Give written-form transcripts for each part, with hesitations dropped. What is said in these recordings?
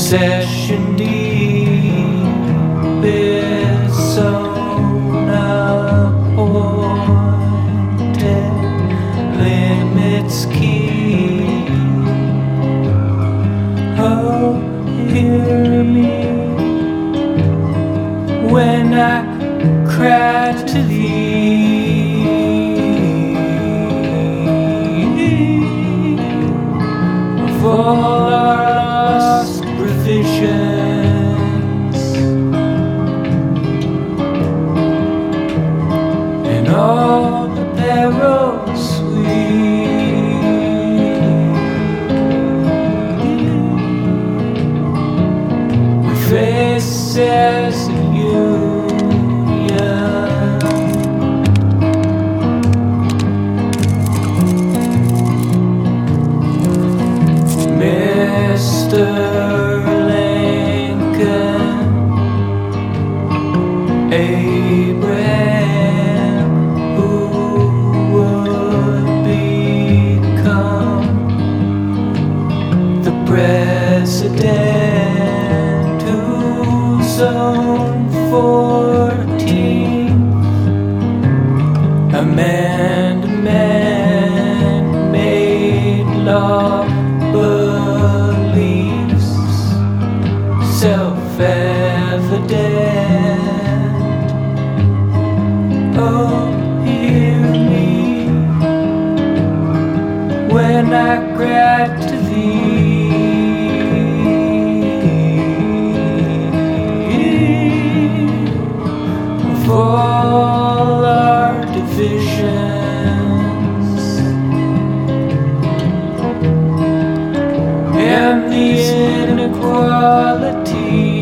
Obsession deep is sown appointed, limits keep. Oh, hear me when I cry to thee of all our lost revisions and all the perils we face as a union. Mr. Lincoln, Abraham, who would become the president whose own 14th Amendment made law beliefs self-evident. Oh, hear me when I cry to thee of all our divisions and the inequalities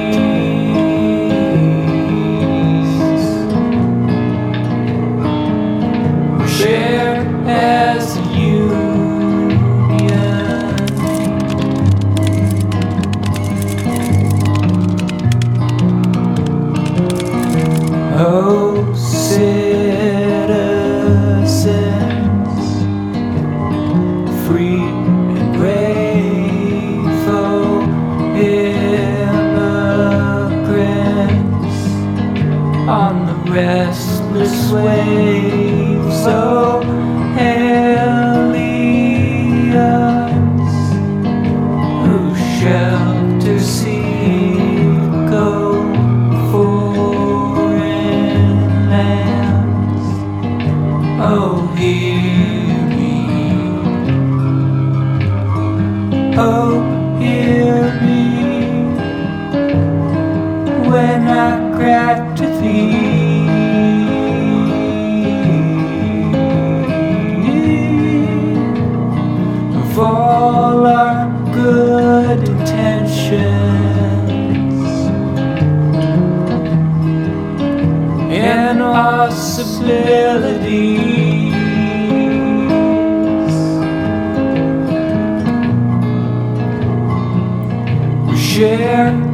we share as a union. Oh, citizens, free and grateful immigrants on the restless waves. Oh, aliens who shelter seek, go foreign lands. Oh, hear me. Oh, hear me when I cry to thee of all our good intentions and possibilities we share